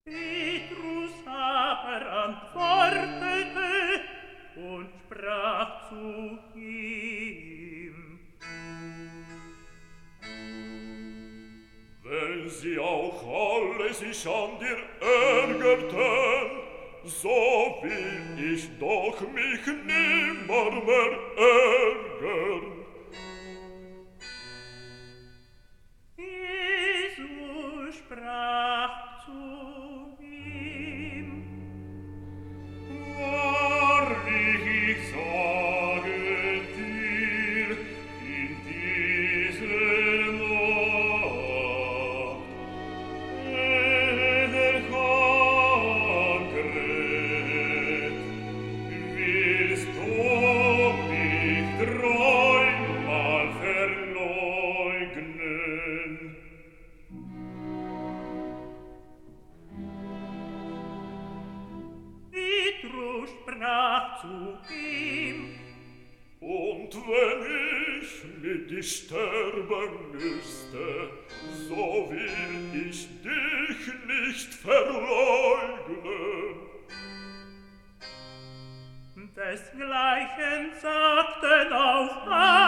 Petrus aber antwortete und sprach zu ihm: Wenn sie auch alle sich an dir ärgerten, so will ich doch mich nimmermehr ärgern. Jesus sprach zu ihm: Wahrlich, ich sage dir, in dieser Nacht, der Krankheit, willst du mich dreimal verleugnen. Petrus sprach zu ihm: Und wenn ich mit dir sterben müsste, so will ich dich nicht verleugnen. Desgleichen sagten auch